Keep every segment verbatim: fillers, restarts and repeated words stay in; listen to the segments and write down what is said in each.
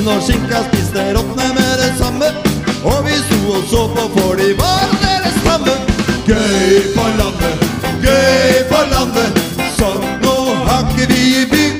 og skinka spiste råtne med det samme. Og vi sto og så på for de var deres stamme. Gøy på landet, gøy på landet, sånn nå har ikke vi i byen.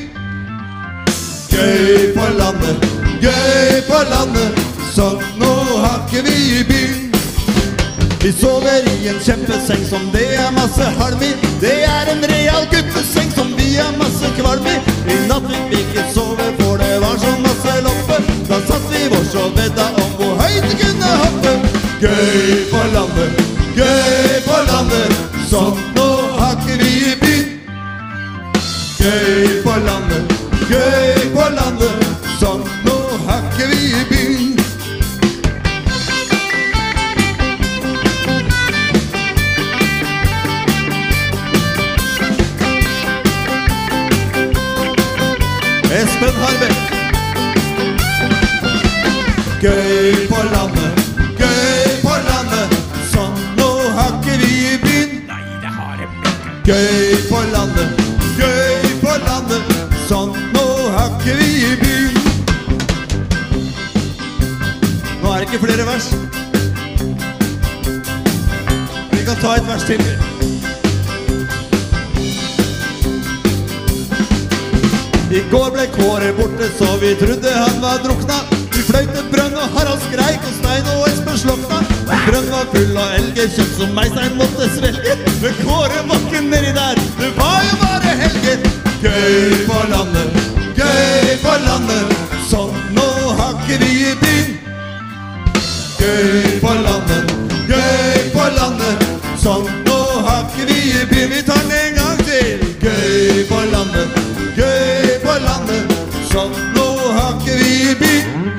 Gøy på landet, gøy på landet, sånn nå har ikke vi i byen. Vi sover i en kjempeseng som det er masse halm i. Det er en real gutteseng som vi har masse kvalm i. I natt fikk vi ikke sove for det var så masse loppe. Da satt vi vårs og vedda om hvor høyt det kunne hoppe. Gøy på landet, gøy på landet, sånn nå har ikke vi i byen. Gøy på landet, gøy på landet, sånn nå har ikke vi i byen. Espen Harbeck. Gøy på landet, gøy på landet, sånn nå har ikke vi i byen. Nei, det har jeg ikke. Gøy på landet, gøy på landet, sånn nå har ikke vi i byen. Nå er det ikke flere vers. Vi kan ta et vers til. I går ble Kåre borte, så vi trodde han var drukna. Vi fløyte brønn og Harald skreik og Stein og Espen slokna. Brønn var full av elgekjøtt som meg Stein måtte svelge. Men Kåre var ikke nedi der, det var jo bare helger. Gøy på landet, gøy på landet, sånn nå har ikke vi i byen. Gøy på landet, gøy på landet, sånn nå har ikke vi i byen. Vi tar den en gang til. Gøy på landet, gøy på landet, sånn nå har ikke vi i byen.